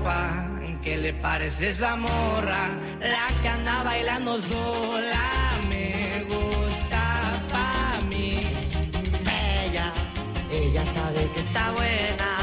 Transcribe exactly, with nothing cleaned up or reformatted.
guapa, ¿qué le parece esa morra? La que anda bailando sola, me gusta pa' mí. Ella, ella sabe que está buena.